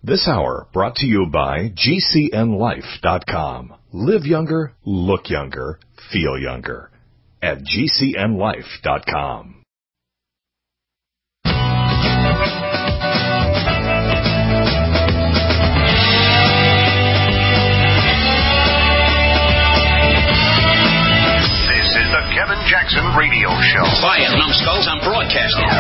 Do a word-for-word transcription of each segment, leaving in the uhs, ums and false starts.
This hour brought to you by G C N life dot com. Live younger, look younger, feel younger at G C N life dot com. This is the Kevin Jackson Radio Show. Quiet, numbskulls, I'm broadcasting.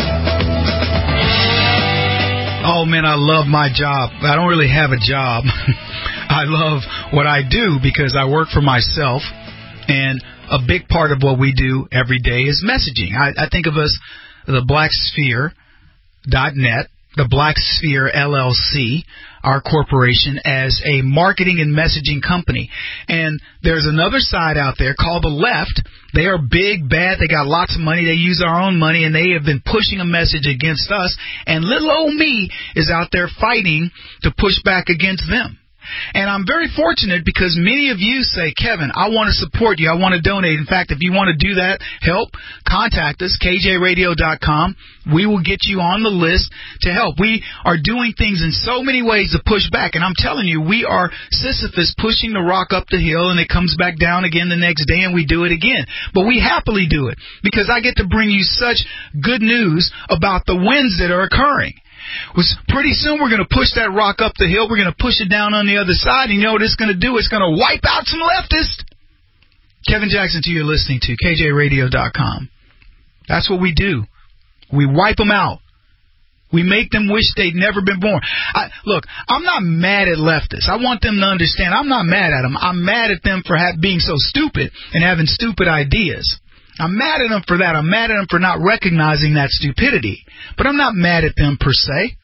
Oh, man, I love my job. I don't really have a job. I love what I do because I work for myself, and a big part of what we do every day is messaging. I, I think of us, the Black Sphere dot net, the Black Sphere L L C, our corporation, as a marketing and messaging company. And there's another side out there called the left. They are big, bad, they got lots of money, they use our own money, and they have been pushing a message against us. And little old me is out there fighting to push back against them. And I'm very fortunate because many of you say, Kevin, I want to support you. I want to donate. In fact, if you want to do that, help, contact us, K J radio dot com. We will get you on the list to help. We are doing things in so many ways to push back. And I'm telling you, we are Sisyphus pushing the rock up the hill, and it comes back down again the next day, and we do it again. But we happily do it because I get to bring you such good news about the wins that are occurring. Was pretty soon we're going to push that rock up the hill. We're going to push it down on the other side. And you know what it's going to do? It's going to wipe out some leftists. Kevin Jackson to you're listening to, K J radio dot com. That's what we do. We wipe them out. We make them wish they'd never been born. I, look, I'm not mad at leftists. I want them to understand I'm not mad at them. I'm mad at them for ha- being so stupid and having stupid ideas. I'm mad at them for that. I'm mad at them for not recognizing that stupidity. But I'm not mad at them per se.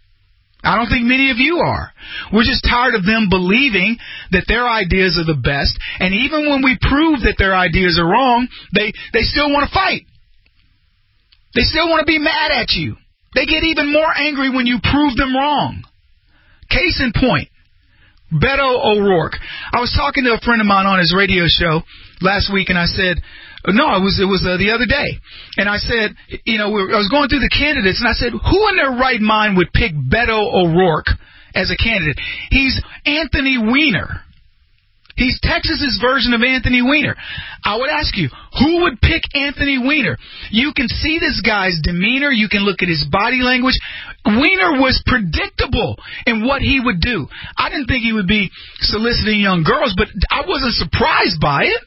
I don't think many of you are. We're just tired of them believing that their ideas are the best. And even when we prove that their ideas are wrong, they, they still want to fight. They still want to be mad at you. They get even more angry when you prove them wrong. Case in point, Beto O'Rourke. I was talking to a friend of mine on his radio show last week, and I said, no, it was it was uh, the other day. And I said, you know, we were, I was going through the candidates, and I said, who in their right mind would pick Beto O'Rourke as a candidate? He's Anthony Weiner. He's Texas's version of Anthony Weiner. I would ask you, who would pick Anthony Weiner? You can see this guy's demeanor. You can look at his body language. Weiner was predictable in what he would do. I didn't think he would be soliciting young girls, but I wasn't surprised by it.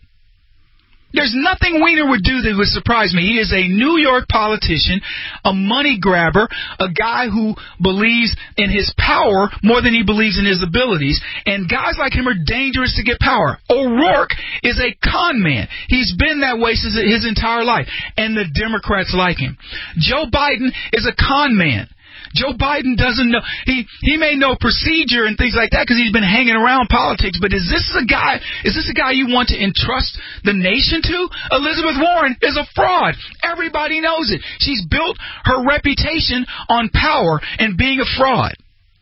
There's nothing Weiner would do that would surprise me. He is a New York politician, a money grabber, a guy who believes in his power more than he believes in his abilities. And guys like him are dangerous to get power. O'Rourke is a con man. He's been that way since his entire life. And the Democrats like him. Joe Biden is a con man. Joe Biden doesn't know. He he may know procedure and things like that because he's been hanging around politics. But is this a guy? Is this a guy you want to entrust the nation to? Elizabeth Warren is a fraud. Everybody knows it. She's built her reputation on power and being a fraud.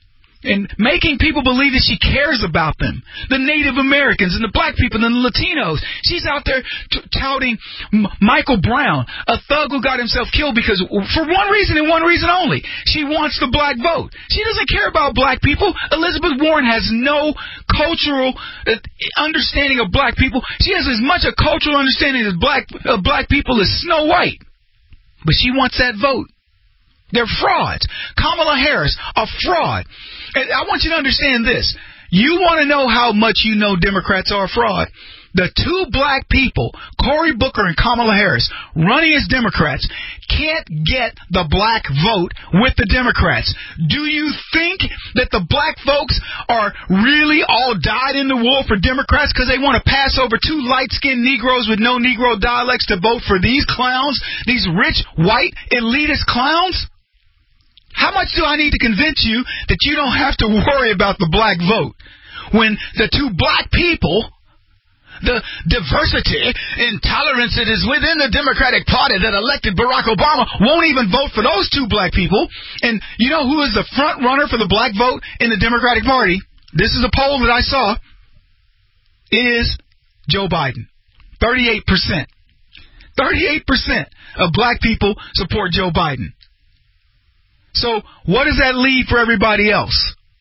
And making people believe that she cares about them. The Native Americans and the black people and the Latinos. She's out there t- touting M- Michael Brown, a thug who got himself killed because, for one reason and one reason only, she wants the black vote. She doesn't care about black people. Elizabeth Warren has no cultural uh, understanding of black people. She has as much a cultural understanding of black, uh, black people as Snow White. But she wants that vote. They're frauds. Kamala Harris, a fraud. And I want you to understand this. You want to know how much you know Democrats are a fraud? The two black people, Cory Booker and Kamala Harris, running as Democrats, can't get the black vote with the Democrats. Do you think that the black folks are really all dyed in the wool for Democrats because they want to pass over two light-skinned Negroes with no Negro dialects to vote for these clowns, these rich, white, elitist clowns? How much do I need to convince you that you don't have to worry about the black vote when the two black people, the diversity and tolerance that is within the Democratic Party that elected Barack Obama won't even vote for those two black people? And you know who is the front runner for the black vote in the Democratic Party? This is a poll that I saw. Is Joe Biden. thirty-eight percent. thirty-eight percent of black people support Joe Biden. So what does that leave for everybody else?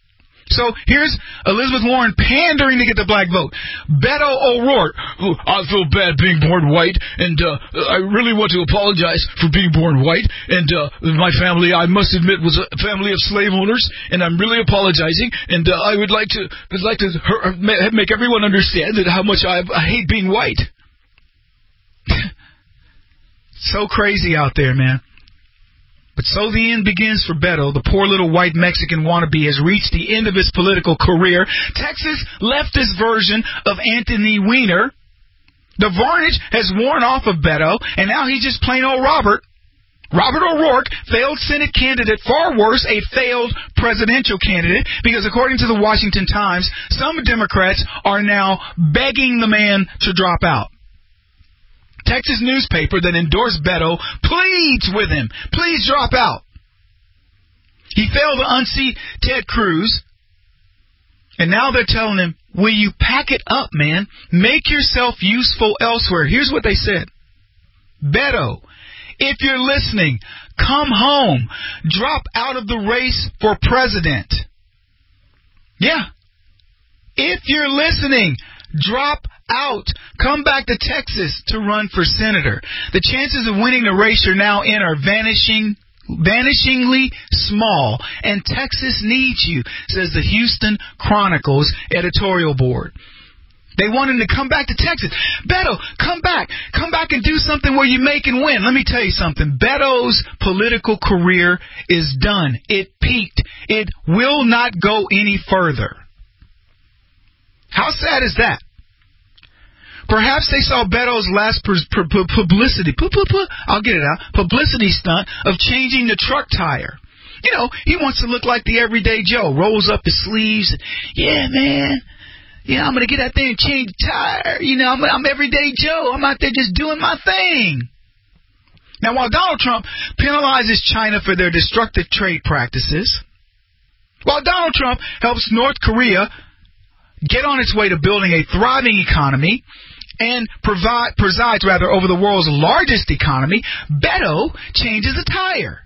So here's Elizabeth Warren pandering to get the black vote. Beto O'Rourke, oh, I feel bad being born white, and uh, I really want to apologize for being born white. And uh, my family, I must admit, was a family of slave owners, and I'm really apologizing. And uh, I would like to, would like to make everyone understand that how much I, I hate being white. So crazy out there, man. But so the end begins for Beto. The poor little white Mexican wannabe has reached the end of his political career. Texas leftist version of Anthony Weiner. The varnish has worn off of Beto, and now he's just plain old Robert. Robert O'Rourke, failed Senate candidate, far worse, a failed presidential candidate, because according to the Washington Times, some Democrats are now begging the man to drop out. Texas newspaper that endorsed Beto pleads with him, please drop out. He failed to unseat Ted Cruz, and now they're telling him, will you pack it up, man? Make yourself useful elsewhere. Here's what they said. Beto, if you're listening, come home. Drop out of the race for president. Yeah. If you're listening, drop out. Come back to Texas to run for senator. The chances of winning the race you're now in are vanishing, vanishingly small, and Texas needs you, says the Houston Chronicle's editorial board. They want him to come back to Texas. Beto, come back. Come back and do something where you make and win. Let me tell you something. Beto's political career is done. It peaked. It will not go any further. How sad is that? Perhaps they saw Beto's last publicity, I'll get it out, publicity stunt of changing the truck tire. You know, he wants to look like the everyday Joe. Rolls up his sleeves. And, yeah, man. Yeah, I'm going to get out there and change the tire. You know, I'm, I'm everyday Joe. I'm out there just doing my thing. Now, while Donald Trump penalizes China for their destructive trade practices, while Donald Trump helps North Korea get on its way to building a thriving economy, and provide, presides rather over the world's largest economy, Beto changes a tire.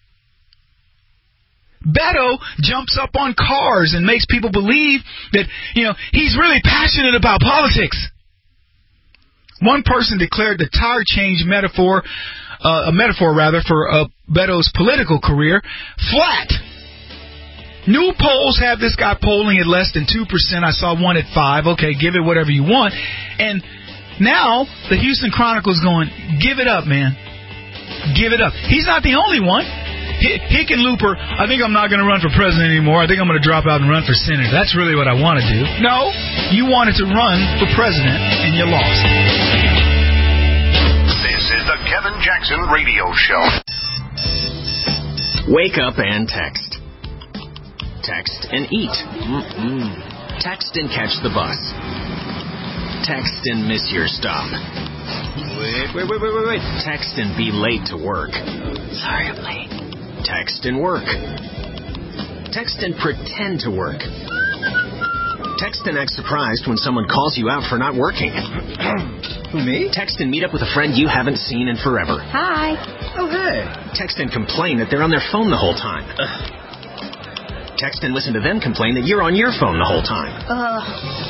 Beto jumps up on cars and makes people believe that, you know, he's really passionate about politics. One person declared the tire change metaphor, uh, a metaphor rather, for uh, Beto's political career, flat. New polls have this guy polling at less than two percent. I saw one at five. Okay, give it whatever you want. And now the Houston Chronicle's going, give it up, man. Give it up. He's not the only one. Hickenlooper, I think I'm not going to run for president anymore. I think I'm going to drop out and run for senator. That's really what I want to do. No, you wanted to run for president, and you lost. This is the Kevin Jackson Radio Show. Wake up and text. Text and eat. Mm-mm. Text and catch the bus. Text and miss your stop. Wait, wait, wait, wait, wait, wait. Text and be late to work. Sorry, I'm late. Text and work. Text and pretend to work. Text and act surprised when someone calls you out for not working. Who, me? Text and meet up with a friend you haven't seen in forever. Hi. Oh, hey. Text and complain that they're on their phone the whole time. Ugh. Text and listen to them complain that you're on your phone the whole time. Ugh.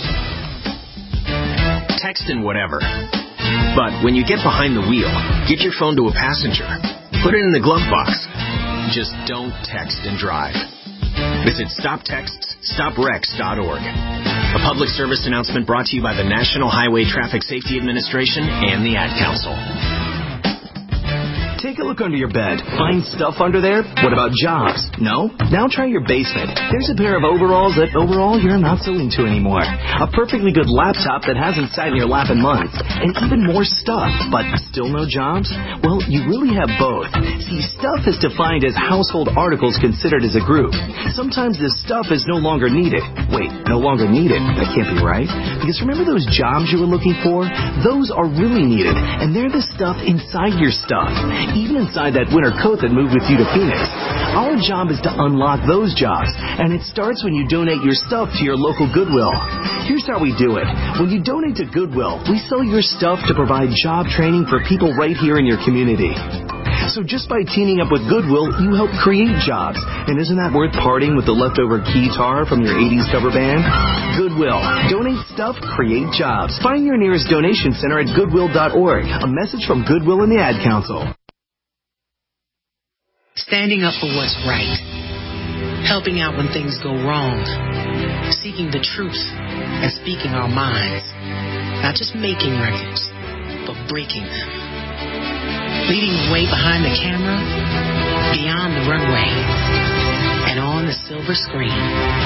Text and whatever. But when you get behind the wheel, get your phone to a passenger. Put it in the glove box. Just don't text and drive. Visit stop texts stop wrecks dot org. A public service announcement brought to you by the National Highway Traffic Safety Administration and the Ad Council. Take a look under your bed. Find stuff under there? What about jobs? No? Now try your basement. There's a pair of overalls that overall you're not so into anymore. A perfectly good laptop that hasn't sat in your lap in months. And even more stuff, but still no jobs? Well, you really have both. See, stuff is defined as household articles considered as a group. Sometimes this stuff is no longer needed. Wait, no longer needed? That can't be right. Because remember those jobs you were looking for? Those are really needed, and they're the stuff inside your stuff. Even inside that winter coat that moved with you to Phoenix. Our job is to unlock those jobs, and it starts when you donate your stuff to your local Goodwill. Here's how we do it. When you donate to Goodwill, we sell your stuff to provide job training for people right here in your community. So just by teaming up with Goodwill, you help create jobs. And isn't that worth parting with the leftover guitar from your eighties cover band? Goodwill. Donate stuff, create jobs. Find your nearest donation center at goodwill dot org. A message from Goodwill and the Ad Council. Standing up for what's right. Helping out when things go wrong. Seeking the truth and speaking our minds. Not just making records, but breaking them. Leading the way behind the camera, beyond the runway, and on the silver screen.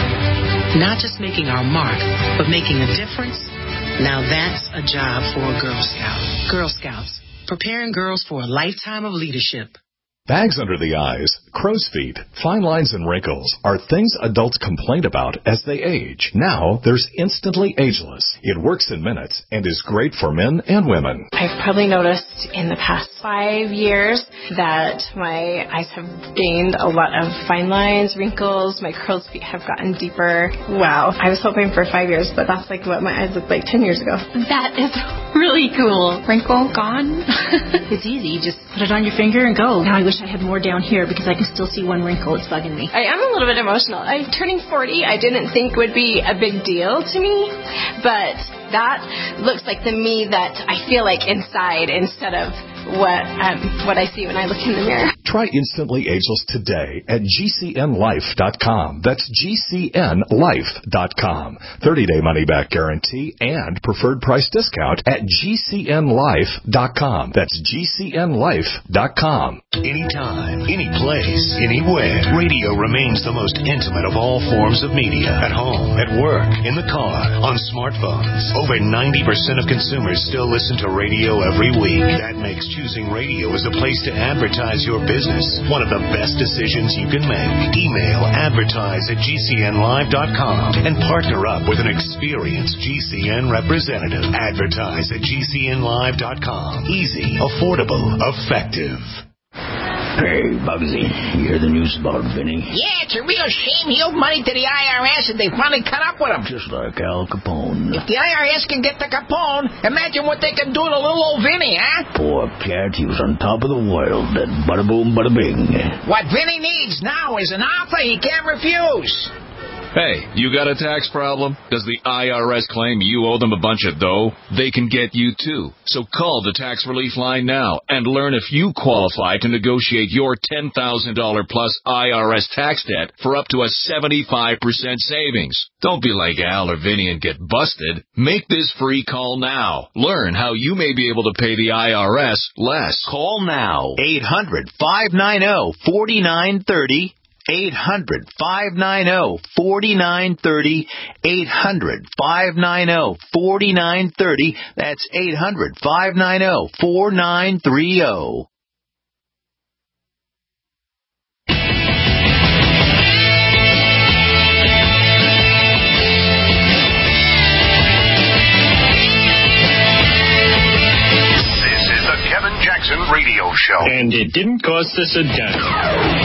Not just making our mark, but making a difference. Now that's a job for a Girl Scout. Girl Scouts, preparing girls for a lifetime of leadership. Bags under the eyes, crow's feet, fine lines and wrinkles are things adults complain about as they age. Now there's Instantly Ageless. It works in minutes and is great for men and women. I've probably noticed in the past five years that my eyes have gained a lot of fine lines, wrinkles, my crow's feet have gotten deeper. Wow. I was hoping for five years, but that's like what my eyes looked like ten years ago. That is really cool. Wrinkle gone. It's easy. You just put it on your finger and go. Now I wish I had more down here because I can still see one wrinkle. It's bugging me. I am a little bit emotional. I'm turning forty. I didn't think would be a big deal to me, but that looks like the me that I feel like inside instead of what um, what I see when I look in the mirror. Try Instantly Ageless today at G C N life dot com. That's G C N life dot com. thirty-day money-back guarantee and preferred price discount at G C N life dot com. That's G C N life dot com. Anytime, any place, anywhere. Radio remains the most intimate of all forms of media. At home, at work, in the car, on smartphones. Over ninety percent of consumers still listen to radio every week. That makes choosing radio as a place to advertise your business one of the best decisions you can make. Email advertise at G C N live dot com and partner up with an experienced G C N representative. Advertise at G C N live dot com. Easy, affordable, effective. Hey, Bugsy, you hear the news about Vinny? Yeah, it's a real shame he owed money to the I R S and they finally cut up with him. Just like Al Capone. If the I R S can get to Capone, imagine what they can do to little old Vinny, huh? Poor cat, he was on top of the world. That bada boom, bada bing. What Vinny needs now is an offer he can't refuse. Hey, you got a tax problem? Does the I R S claim you owe them a bunch of dough? They can get you too. So call the Tax Relief Line now and learn if you qualify to negotiate your ten thousand dollars plus I R S tax debt for up to a seventy-five percent savings. Don't be like Al or Vinny and get busted. Make this free call now. Learn how you may be able to pay the I R S less. Call now. eight hundred, five nine zero, four nine three zero. eight hundred, five nine zero, four nine three zero. eight hundred, five nine zero, four nine three zero. That's eight hundred, five nine zero, four nine three zero. This is the Kevin Jackson Radio Show. And it didn't cost us a dime.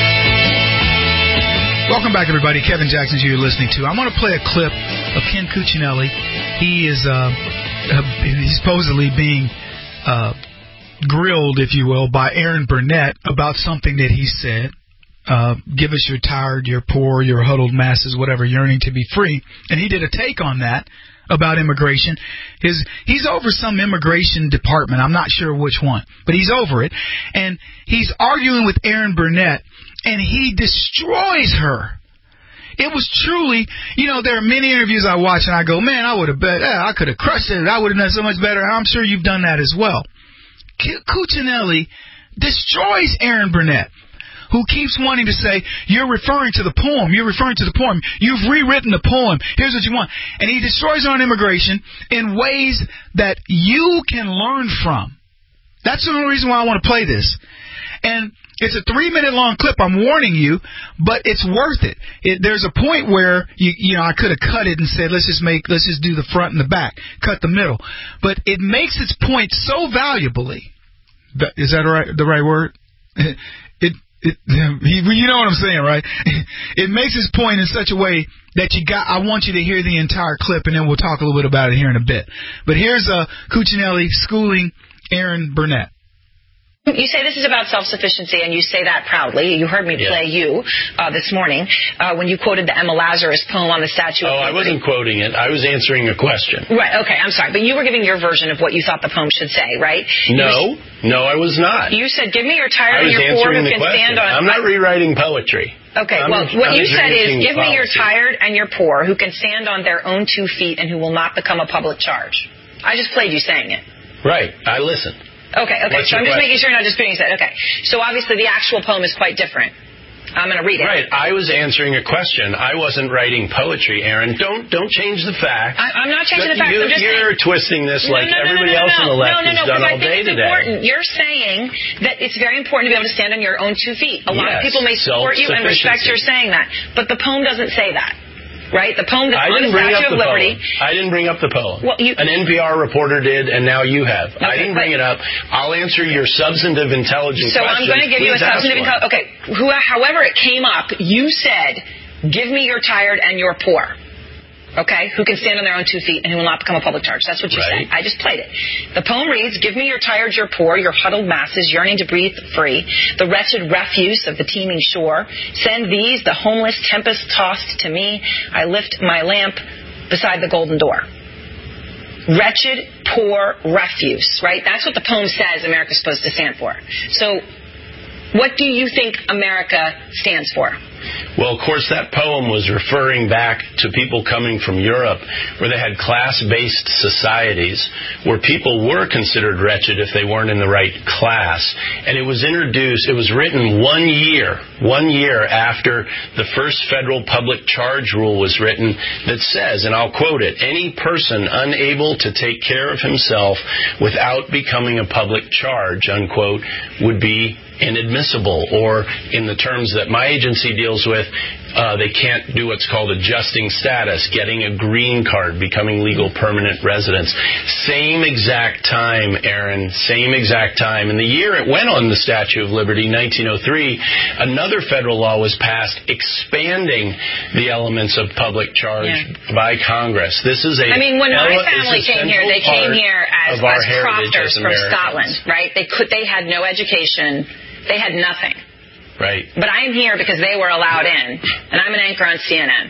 Welcome back, everybody. Kevin Jackson, you're listening to. I want to play a clip of Ken Cuccinelli. He is uh, uh, he's supposedly being uh, grilled, if you will, by Aaron Burnett about something that he said. Uh, give us your tired, your poor, your huddled masses, whatever, yearning to be free. And he did a take on that about immigration. His He's over some immigration department. I'm not sure which one, but he's over it. And he's arguing with Aaron Burnett, and he destroys her. It was truly, you know, there are many interviews I watch, and I go, man, I would have bet, yeah, I could have crushed it. I would have done so much better. I'm sure you've done that as well. Cuccinelli destroys Aaron Burnett, who keeps wanting to say, you're referring to the poem, you're referring to the poem, you've rewritten the poem, here's what you want. And he destroys her on immigration in ways that you can learn from. That's the only reason why I want to play this. And it's a three-minute long clip, I'm warning you, but it's worth it. it there's a point where, you, you know, I could have cut it and said, let's just make, let's just do the front and the back, cut the middle. But it makes its point so valuably. Is that right, the right word? It It, you know what I'm saying, right? It makes his point in such a way that you got. I want you to hear the entire clip, and then we'll talk a little bit about it here in a bit. But here's uh, Cuccinelli schooling Aaron Burnett. You say this is about self-sufficiency, and you say that proudly. You heard me yeah. play you uh, this morning uh, when you quoted the Emma Lazarus poem on the Statue of Oh, I wasn't quoting it. I was answering a question. Right, okay, I'm sorry. But you were giving your version of what you thought the poem should say, right? No, was, no, I was not. You said, give me your tired I was and your poor who answering the can question. stand on... I'm not rewriting poetry. Okay, I'm well, a, what I'm you said is, give policy. me your tired and your poor who can stand on their own two feet and who will not become a public charge. I just played you saying it. Right, I listened. Okay, okay, What's so I'm just question? making sure you're not disputing that. Okay, so obviously the actual poem is quite different. I'm going to read it. Right, I was answering a question. I wasn't writing poetry, Aaron. Don't don't change the facts. I, I'm not changing the facts. You, I'm just you're saying, twisting this no, like no, no, everybody no, no, else no, on the left no, no, has no, done all I think day it's today. Important. You're saying that it's very important to be able to stand on your own two feet. A lot yes, of people may support you and respect your saying that, but the poem doesn't say that. Right? The poem that's I on the didn't bring up Statue the of Liberty. poem. I didn't bring up the poem. Well, you, An N P R reporter did, and now you have. Okay, I didn't bring it up. I'll answer your substantive intelligence so question. I'm going to give you a Please substantive intelligence. Okay. Who, however it came up, you said, give me your tired and your poor. Okay, who can stand on their own two feet and who will not become a public charge. That's what you right. said. I just played it. The poem reads, give me your tired, your poor, your huddled masses yearning to breathe free, the wretched refuse of the teeming shore. Send these, the homeless tempest-tossed to me. I lift my lamp beside the golden door. Wretched, poor, refuse, right? That's what the poem says America's supposed to stand for. So what do you think America stands for? Well, of course, that poem was referring back to people coming from Europe where they had class-based societies where people were considered wretched if they weren't in the right class. And it was introduced, it was written one year, one year after the first federal public charge rule was written that says, and I'll quote it, any person unable to take care of himself without becoming a public charge, unquote, would be inadmissible, or in the terms that my agency deals with, uh, they can't do what's called adjusting status, getting a green card, becoming legal permanent residents. Same exact time, Aaron, same exact time. In the year it went on the Statue of Liberty, nineteen oh three, another federal law was passed expanding the elements of public charge yeah. by Congress. This is a... I mean, when my family came here, they came here as, as crofters from Scotland, right? They could, they had no education. They had nothing. Right. But I'm here because they were allowed in, and I'm an anchor on C N N.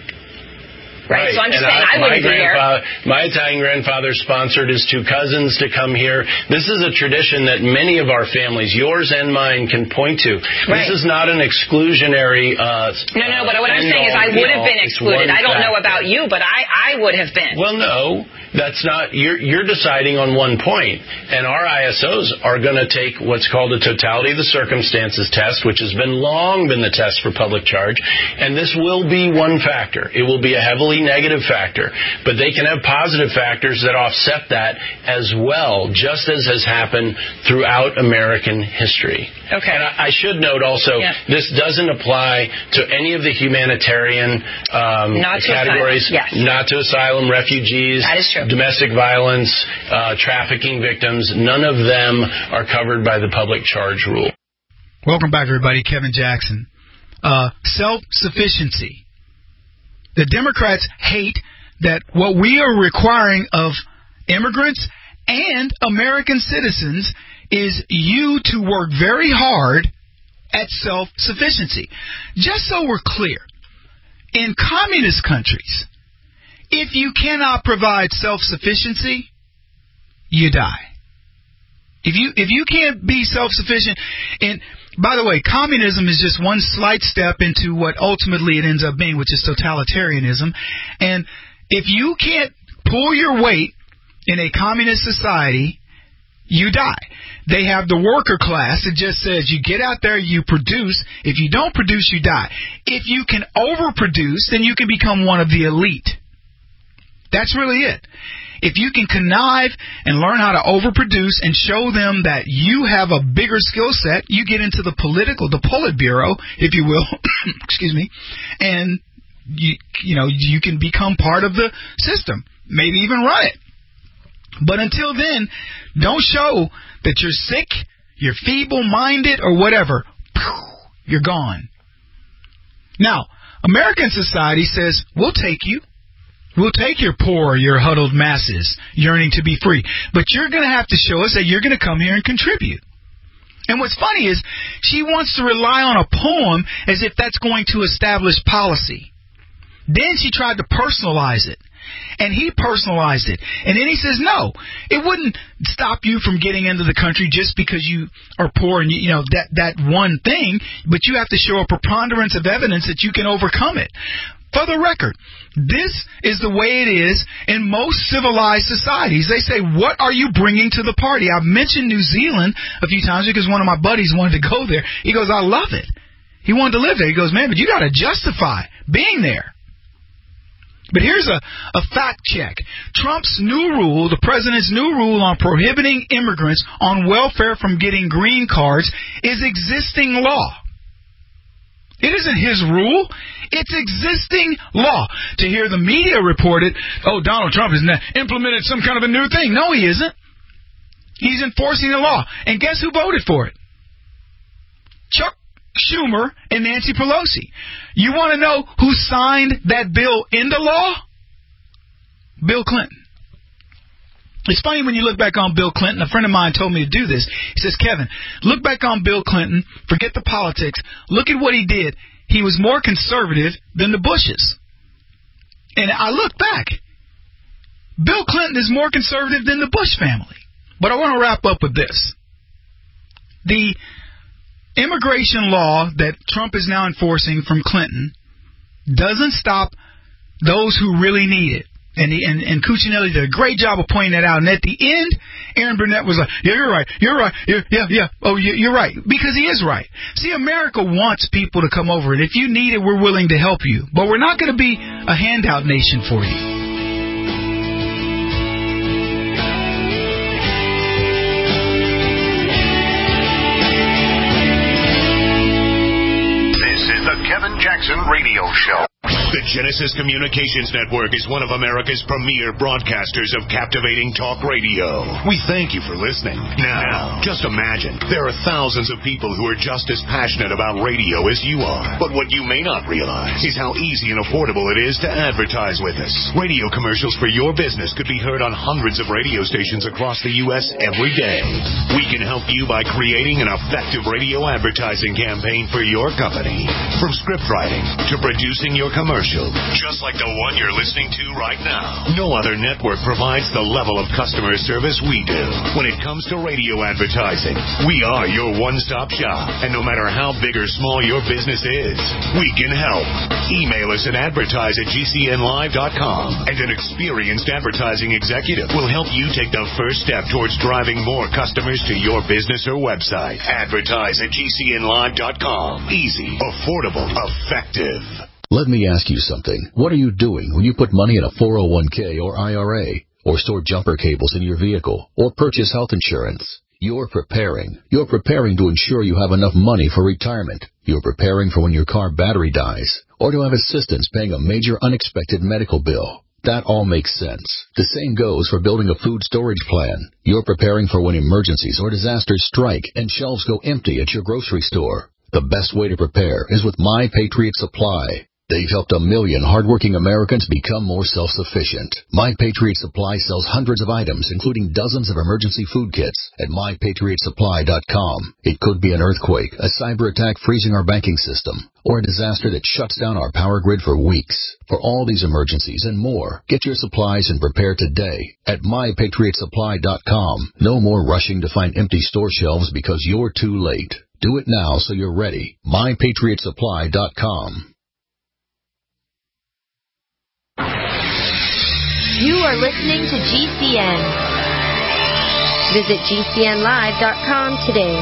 Right? Right. So I'm just and saying I, I wouldn't be here. My Italian grandfather sponsored his two cousins to come here. This is a tradition that many of our families, yours and mine, can point to. Right. This is not an exclusionary... Uh, no, no, but what I'm saying is I would have been excluded. I don't know about you, but I, I would have been. Well, no. That's not... You're, you're deciding on one point. And our I S Os are going to take what's called a totality of the circumstances test, which has been long been the test for public charge. And this will be one factor. It will be a heavily negative factor, but they can have positive factors that offset that as well, just as has happened throughout American history. Okay. And I, I should note also, yeah. this doesn't apply to any of the humanitarian um, not categories, yes. not to asylum, refugees, that is true. domestic violence, uh, trafficking victims. None of them are covered by the public charge rule. Welcome back, everybody. Kevin Jackson. Uh, self-sufficiency. The Democrats hate that what we are requiring of immigrants and American citizens is you to work very hard at self-sufficiency. Just so we're clear, in communist countries, if you cannot provide self-sufficiency, you die. If you if you can't be self-sufficient, and by the way, communism is just one slight step into what ultimately it ends up being, which is totalitarianism. And if you can't pull your weight in a communist society, you die. They have the worker class that just says you get out there, you produce. If you don't produce, you die. If you can overproduce, then you can become one of the elite. That's really it. If you can connive and learn how to overproduce and show them that you have a bigger skill set, you get into the political, the Politburo, if you will, excuse me, and you, you know, you can become part of the system, maybe even run it. But until then, don't show that you're sick, you're feeble-minded, or whatever. You're gone. Now, American society says, we'll take you. We'll take your poor, your huddled masses yearning to be free. But you're going to have to show us that you're going to come here and contribute. And what's funny is she wants to rely on a poem as if that's going to establish policy. Then she tried to personalize it. And he personalized it. And then he says, no, it wouldn't stop you from getting into the country just because you are poor and, you, you know, that, that one thing, but you have to show a preponderance of evidence that you can overcome it. For the record, this is the way it is in most civilized societies. They say, what are you bringing to the party? I've mentioned New Zealand a few times because one of my buddies wanted to go there. He goes, I love it. He wanted to live there. He goes, man, but you got to justify being there. But here's a, a fact check. Trump's new rule, the president's new rule on prohibiting immigrants on welfare from getting green cards is existing law. It isn't his rule. It's existing law. To hear the media report it, oh, Donald Trump has implemented some kind of a new thing. No, he isn't. He's enforcing the law. And guess who voted for it? Chuck Schumer and Nancy Pelosi. You want to know who signed that bill into law? Bill Clinton. It's funny when you look back on Bill Clinton. A friend of mine told me to do this. He says, Kevin, look back on Bill Clinton. Forget the politics. Look at what he did. He was more conservative than the Bushes. And I look back. Bill Clinton is more conservative than the Bush family. But I want to wrap up with this. The immigration law that Trump is now enforcing from Clinton doesn't stop those who really need it. And, he, and and Cuccinelli did a great job of pointing that out. And at the end, Aaron Burnett was like, yeah, you're right. You're right. You're, yeah, yeah. Oh, you're right. Because he is right. See, America wants people to come over. And if you need it, we're willing to help you. But we're not going to be a handout nation for you. The Kevin Jackson Radio Show. The Genesis Communications Network is one of America's premier broadcasters of captivating talk radio. We thank you for listening. Now, just imagine, there are thousands of people who are just as passionate about radio as you are. But what you may not realize is how easy and affordable it is to advertise with us. Radio commercials for your business could be heard on hundreds of radio stations across the U S every day. We can help you by creating an effective radio advertising campaign for your company. From script writing to producing your commercial, just like the one you're listening to right now. No other network provides the level of customer service we do. When it comes to radio advertising, we are your one-stop shop. And no matter how big or small your business is, we can help. Email us at advertise at G C N live dot com, and an experienced advertising executive will help you take the first step towards driving more customers to your business or website. Advertise at G C N live dot com. Easy, affordable, effective. Let me ask you something. What are you doing when you put money in a four oh one k or I R A, or store jumper cables in your vehicle, or purchase health insurance? You're preparing. You're preparing to ensure you have enough money for retirement. You're preparing for when your car battery dies, or to have assistance paying a major unexpected medical bill. That all makes sense. The same goes for building a food storage plan. You're preparing for when emergencies or disasters strike and shelves go empty at your grocery store. The best way to prepare is with My Patriot Supply. They've helped a million hardworking Americans become more self-sufficient. My Patriot Supply sells hundreds of items, including dozens of emergency food kits, at my patriot supply dot com. It could be an earthquake, a cyber attack freezing our banking system, or a disaster that shuts down our power grid for weeks. For all these emergencies and more, get your supplies and prepare today at my patriot supply dot com. No more rushing to find empty store shelves because you're too late. Do it now so you're ready. my patriot supply dot com. You are listening to G C N. Visit G C N live dot com today.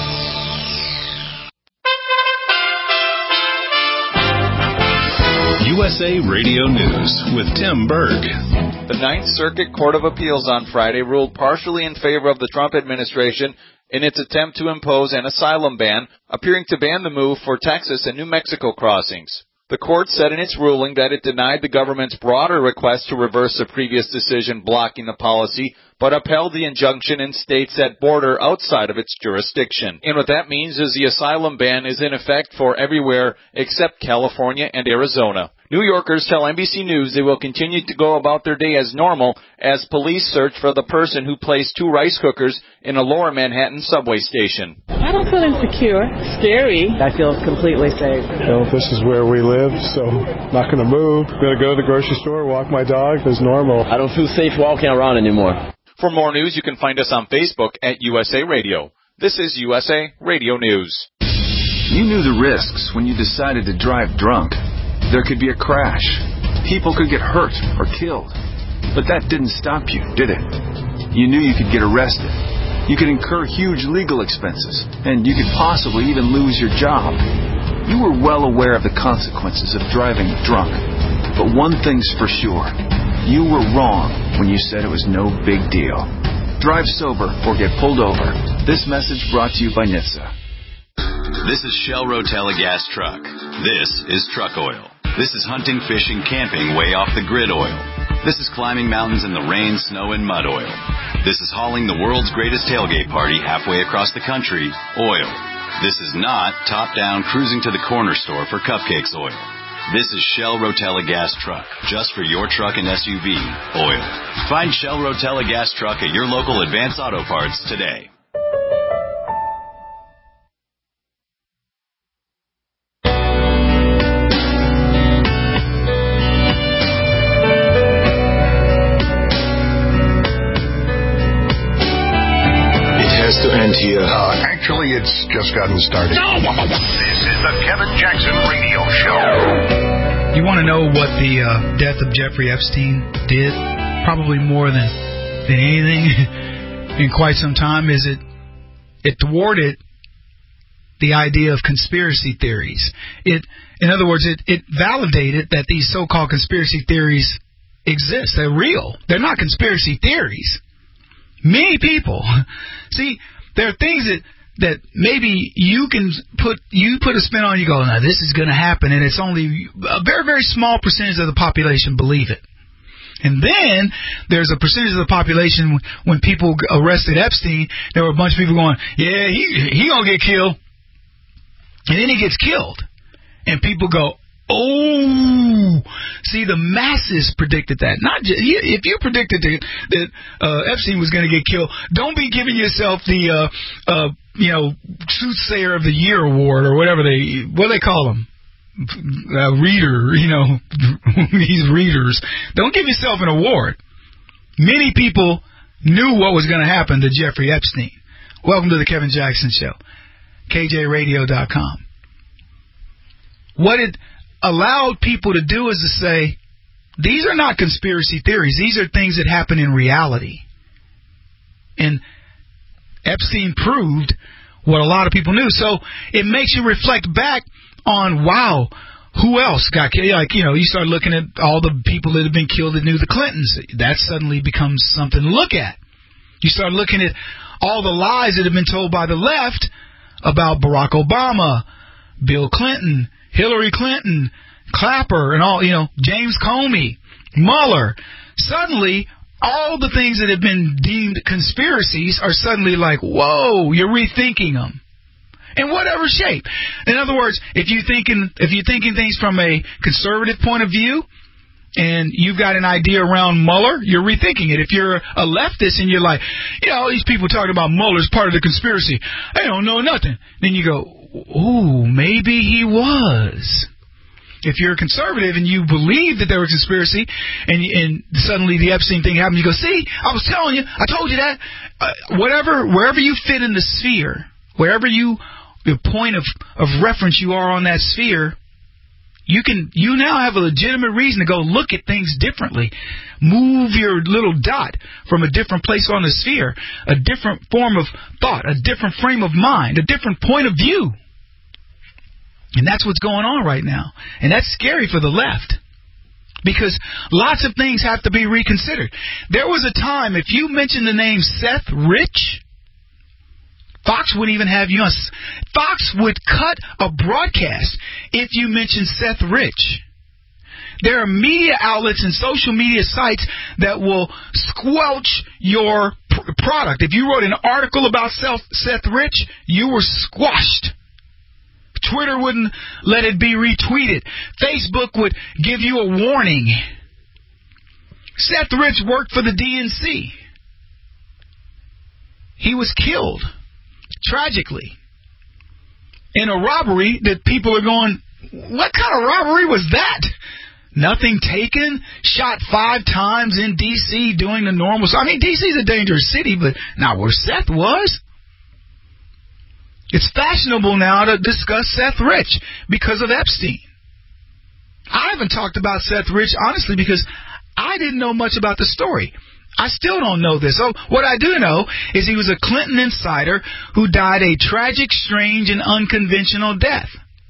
U S A Radio News with Tim Berg. The Ninth Circuit Court of Appeals on Friday ruled partially in favor of the Trump administration in its attempt to impose an asylum ban, appearing to ban the move for Texas and New Mexico crossings. The court said in its ruling that it denied the government's broader request to reverse a previous decision blocking the policy, but upheld the injunction in states that border outside of its jurisdiction. And what that means is the asylum ban is in effect for everywhere except California and Arizona. New Yorkers tell N B C News they will continue to go about their day as normal as police search for the person who placed two rice cookers in a lower Manhattan subway station. I don't feel insecure. Scary. I feel completely safe. You know, this is where we live, so I'm not going to move. I'm going to go to the grocery store, walk my dog as normal. I don't feel safe walking around anymore. For more news, you can find us on Facebook at U S A Radio. This is U S A Radio News. You knew the risks when you decided to drive drunk. There could be a crash. People could get hurt or killed. But that didn't stop you, did it? You knew you could get arrested. You could incur huge legal expenses. And you could possibly even lose your job. You were well aware of the consequences of driving drunk. But one thing's for sure. You were wrong when you said it was no big deal. Drive sober or get pulled over. This message brought to you by N H T S A. This is Shell Rotella Gas Truck. This is truck oil. This is hunting, fishing, camping way off the grid oil. This is climbing mountains in the rain, snow, and mud oil. This is hauling the world's greatest tailgate party halfway across the country oil. This is not top-down cruising to the corner store for cupcakes oil. This is Shell Rotella Gas Truck, just for your truck and S U V oil. Find Shell Rotella Gas Truck at your local Advance Auto Parts today. To end here. Uh, actually, it's just gotten started. No! This is the Kevin Jackson Radio Show. You want to know what the uh, death of Jeffrey Epstein did? Probably more than than anything in quite some time. Is it? It thwarted the idea of conspiracy theories. It, in other words, it, it validated that these so-called conspiracy theories exist. They're real. They're not conspiracy theories. Many people, see, there are things that, that maybe you can put, you put a spin on, you go, now this is going to happen, and it's only a very, very small percentage of the population believe it. And then there's a percentage of the population when people arrested Epstein, there were a bunch of people going, yeah, he, he going to get killed. And then he gets killed. And people go, oh, see, the masses predicted that. Not just, if you predicted that, that uh, Epstein was going to get killed, don't be giving yourself the, uh, uh, you know, Soothsayer of the Year award or whatever they, what do they call them? Uh, reader, you know, these readers. Don't give yourself an award. Many people knew what was going to happen to Jeffrey Epstein. Welcome to the Kevin Jackson Show. K J radio dot com. What it allowed people to do is to say, these are not conspiracy theories. These are things that happen in reality. And Epstein proved what a lot of people knew. So it makes you reflect back on, wow, who else got killed? Like, you know, you start looking at all the people that have been killed that knew the Clintons. That suddenly becomes something to look at. You start looking at all the lies that have been told by the left about Barack Obama, Bill Clinton, Hillary Clinton, Clapper, and all, you know, James Comey, Mueller. Suddenly, all the things that have been deemed conspiracies are suddenly like, whoa, you're rethinking them. In whatever shape. In other words, if you thinking if you're thinking things from a conservative point of view, and you've got an idea around Mueller, you're rethinking it. If you're a leftist and you're like, you know, these people talking about Mueller's part of the conspiracy, they don't know nothing. Then you go, ooh, maybe he was. If you're a conservative and you believe that there was a conspiracy, and and suddenly the Epstein thing happened, you go, see, I was telling you, I told you that. Uh, whatever, wherever you fit in the sphere, wherever you, the point of, of reference you are on that sphere, you can you now have a legitimate reason to go look at things differently. Move your little dot from a different place on the sphere, a different form of thought, a different frame of mind, a different point of view. And that's what's going on right now. And that's scary for the left. Because lots of things have to be reconsidered. There was a time, if you mentioned the name Seth Rich, Fox wouldn't even have you on. Fox would cut a broadcast if you mentioned Seth Rich. There are media outlets and social media sites that will squelch your pr- product. If you wrote an article about Seth Rich, you were squashed. Twitter wouldn't let it be retweeted. Facebook would give you a warning. Seth Rich worked for the D N C. He was killed, tragically, in a robbery that people are going, what kind of robbery was that? Nothing taken, shot five times in D C doing the normal. I mean, D C's a dangerous city, but not where Seth was. It's fashionable now to discuss Seth Rich because of Epstein. I haven't talked about Seth Rich, honestly, because I didn't know much about the story. I still don't know this. So what I do know is he was a Clinton insider who died a tragic, strange, and unconventional death.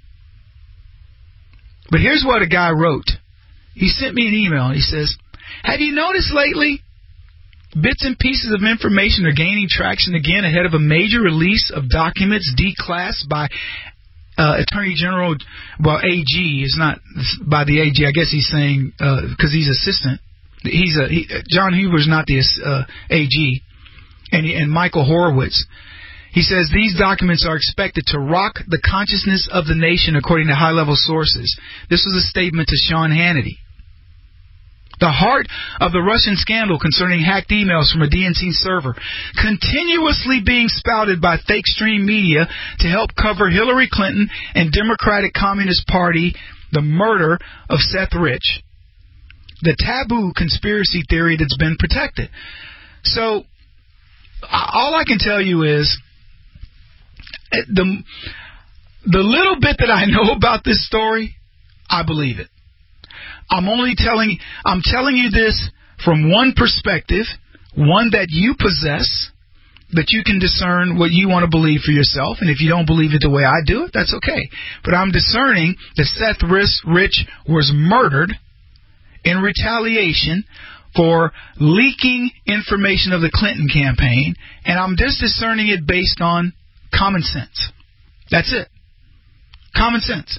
But here's what a guy wrote. He sent me an email. He says, have you noticed lately bits and pieces of information are gaining traction again ahead of a major release of documents declassed by uh, Attorney General, well, A G. It's not by the A G. I guess he's saying because uh, he's assistant. He's a he, John Huber's not the uh, A G, and, and Michael Horowitz. He says these documents are expected to rock the consciousness of the nation, according to high-level sources. This was a statement to Sean Hannity. The heart of the Russian scandal concerning hacked emails from a D N C server continuously being spouted by fake stream media to help cover Hillary Clinton and Democratic Communist Party, the murder of Seth Rich. The taboo conspiracy theory that's been protected. So, all I can tell you is, the, the little bit that I know about this story, I believe it. I'm only telling, I'm telling you this from one perspective, one that you possess, that you can discern what you want to believe for yourself. And if you don't believe it the way I do it, that's okay. But I'm discerning that Seth Rich was murdered in retaliation for leaking information of the Clinton campaign, and I'm just discerning it based on common sense. That's it. Common sense.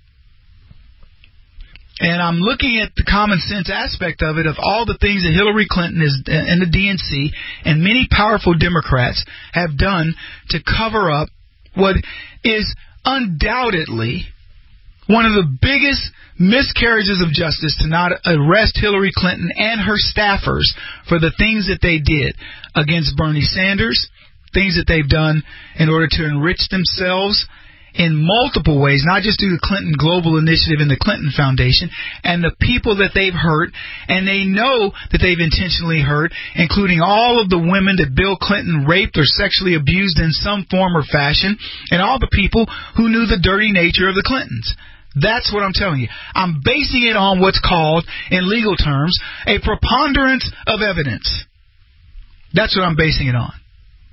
And I'm looking at the common sense aspect of it, of all the things that Hillary Clinton is, and the D N C and many powerful Democrats have done to cover up what is undoubtedly one of the biggest miscarriages of justice, to not arrest Hillary Clinton and her staffers for the things that they did against Bernie Sanders, things that they've done in order to enrich themselves in multiple ways, not just through the Clinton Global Initiative and the Clinton Foundation, and the people that they've hurt, and they know that they've intentionally hurt, including all of the women that Bill Clinton raped or sexually abused in some form or fashion, and all the people who knew the dirty nature of the Clintons. That's what I'm telling you. I'm basing it on what's called, in legal terms, a preponderance of evidence. That's what I'm basing it on.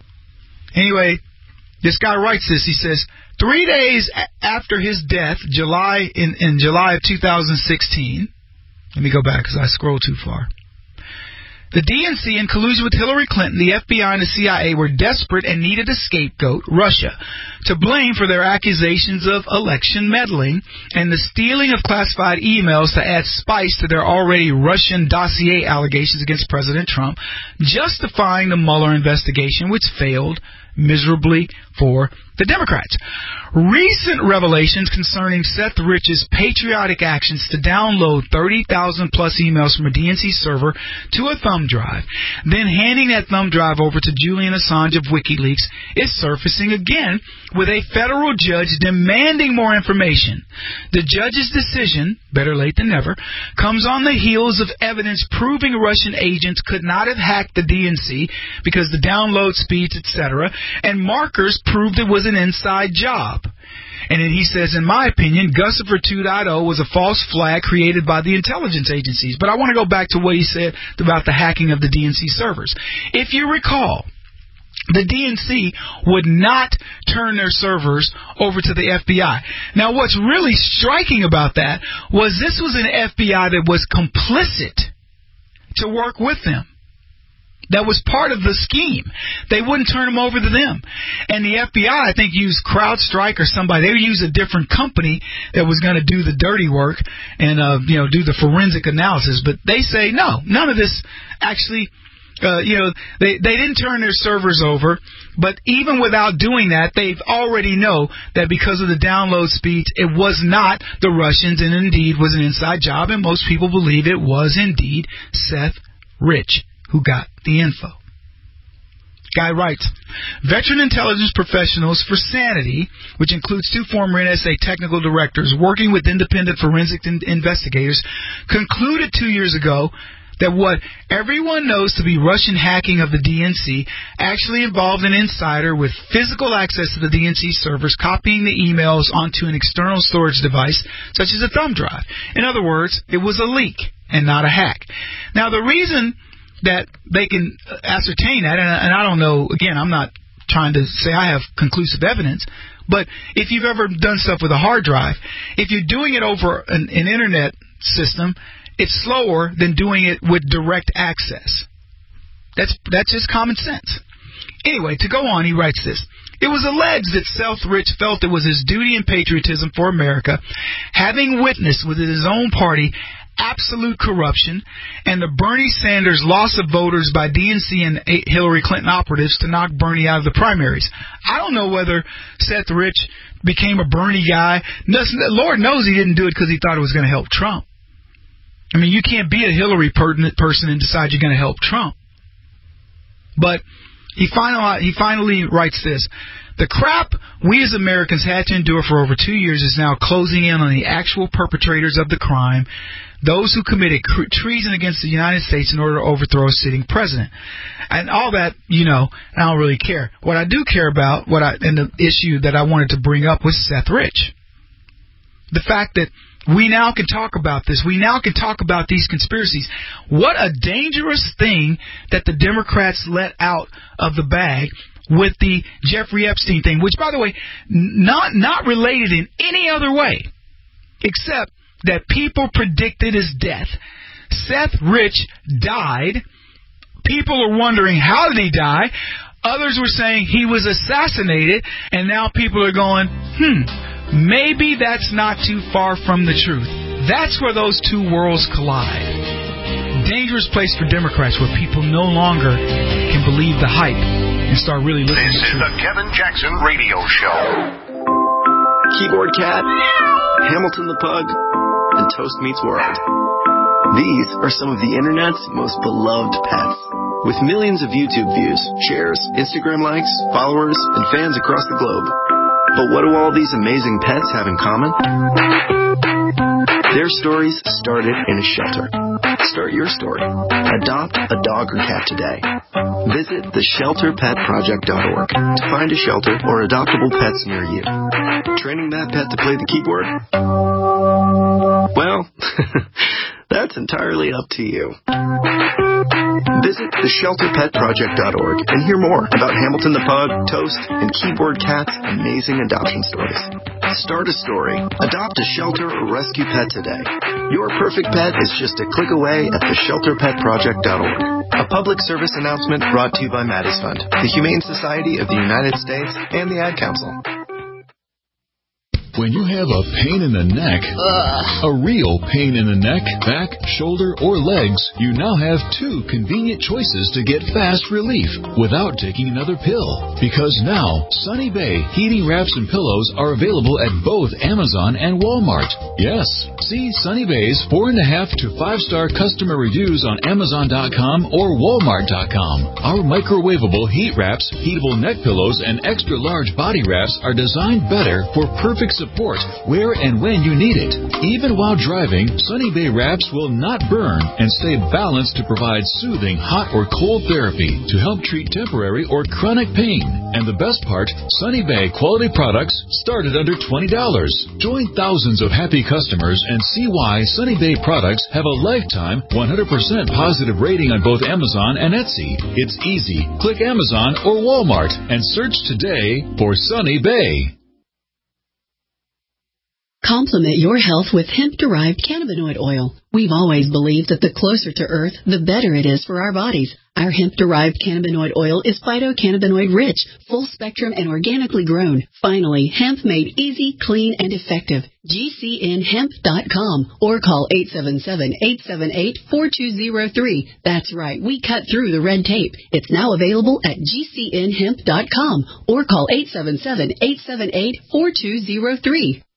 Anyway, this guy writes this. He says, three days after his death, July in, in July of two thousand sixteen, let me go back because I scrolled too far. The D N C, in collusion with Hillary Clinton, the F B I, and the C I A were desperate and needed a scapegoat, Russia, to blame for their accusations of election meddling and the stealing of classified emails to add spice to their already Russian dossier allegations against President Trump, justifying the Mueller investigation, which failed miserably for the Democrats. Recent revelations concerning Seth Rich's patriotic actions to download thirty thousand plus emails from a D N C server to a thumb drive, then handing that thumb drive over to Julian Assange of WikiLeaks, is surfacing again, with a federal judge demanding more information. The judge's decision, better late than never, comes on the heels of evidence proving Russian agents could not have hacked the D N C because the download speeds, et cetera, and markers proved it was an inside job. And then he says, in my opinion, Guccifer two point oh was a false flag created by the intelligence agencies. But I want to go back to what he said about the hacking of the D N C servers. If you recall, the D N C would not turn their servers over to the F B I. Now, what's really striking about that was this was an F B I that was complicit to work with them. That was part of the scheme. They wouldn't turn them over to them. And the F B I, I think, used CrowdStrike or somebody. They would use a different company that was going to do the dirty work and, uh, you know, do the forensic analysis. But they say, no, none of this actually, uh, you know, they, they didn't turn their servers over. But even without doing that, they already know that because of the download speeds, it was not the Russians, and indeed was an inside job. And most people believe it was indeed Seth Rich who got the info. Guy writes, veteran intelligence professionals for Sanity, which includes two former N S A technical directors working with independent forensic in- investigators, concluded two years ago that what everyone knows to be Russian hacking of the D N C actually involved an insider with physical access to the D N C servers, copying the emails onto an external storage device, such as a thumb drive. In other words, it was a leak and not a hack. Now, the reason that they can ascertain that, and, and I don't know, again, I'm not trying to say I have conclusive evidence, but if you've ever done stuff with a hard drive, if you're doing it over an, an internet system, it's slower than doing it with direct access. That's that's just common sense. Anyway, to go on, he writes this. It was alleged that Seth Rich felt it was his duty and patriotism for America, having witnessed within his own party absolute corruption and the Bernie Sanders loss of voters by D N C and Hillary Clinton operatives to knock Bernie out of the primaries. I don't know whether Seth Rich became a Bernie guy. Lord knows he didn't do it because he thought it was going to help Trump. I mean, you can't be a Hillary person and decide you're going to help Trump. But he finally, he finally writes this. The crap we as Americans had to endure for over two years is now closing in on the actual perpetrators of the crime, those who committed treason against the United States in order to overthrow a sitting president. And all that, you know, I don't really care. What I do care about, what I, and the issue that I wanted to bring up was Seth Rich. The fact that we now can talk about this. We now can talk about these conspiracies. What a dangerous thing that the Democrats let out of the bag with the Jeffrey Epstein thing, which, by the way, not not related in any other way, except that people predicted his death. Seth Rich died. People are wondering, how did he die? Others were saying he was assassinated, and now people are going, hmm, maybe that's not too far from the truth. That's where those two worlds collide. Dangerous place for Democrats where people no longer can believe the hype and start really listening to the truth. This is the Kevin Jackson Radio Show. Keyboard Cat, Hamilton the Pug, and Toast Meets World. These are some of the internet's most beloved pets. With millions of YouTube views, shares, Instagram likes, followers, and fans across the globe. But what do all these amazing pets have in common? Their stories started in a shelter. Start your story. Adopt a dog or cat today. Visit the shelter pet project dot org to find a shelter or adoptable pets near you. Training that pet to play the keyboard? Well, that's entirely up to you. Visit the shelter pet project dot org and hear more about Hamilton the Pug, Toast, and Keyboard Cat's amazing adoption stories. Start a story. Adopt a shelter or rescue pet today. Your perfect pet is just a click away at the shelter pet project dot org. A public service announcement brought to you by Maddie's Fund, the Humane Society of the United States, and the Ad Council. When you have a pain in the neck, Ugh. a real pain in the neck, back, shoulder, or legs, you now have two convenient choices to get fast relief without taking another pill. Because now, Sunny Bay heating wraps and pillows are available at both Amazon and Walmart. Yes, see Sunny Bay's four and a half to five star customer reviews on Amazon dot com or Walmart dot com. Our microwavable heat wraps, heatable neck pillows, and extra large body wraps are designed better for perfect support where and when you need it. Even while driving, Sunny Bay wraps will not burn and stay balanced to provide soothing hot or cold therapy to help treat temporary or chronic pain. And the best part, Sunny Bay quality products start at under twenty dollars. Join thousands of happy customers and see why Sunny Bay products have a lifetime one hundred percent positive rating on both Amazon and Etsy. It's easy. Click Amazon or Walmart and search today for Sunny Bay. Complement your health with hemp-derived cannabinoid oil. We've always believed that the closer to Earth, the better it is for our bodies. Our hemp-derived cannabinoid oil is phytocannabinoid-rich, full-spectrum, and organically grown. Finally, hemp made easy, clean, and effective. G C N hemp dot com or call eight seven seven, eight seven eight, four two zero three. That's right, we cut through the red tape. It's now available at G C N hemp dot com or call eight seven seven, eight seven eight, four two zero three.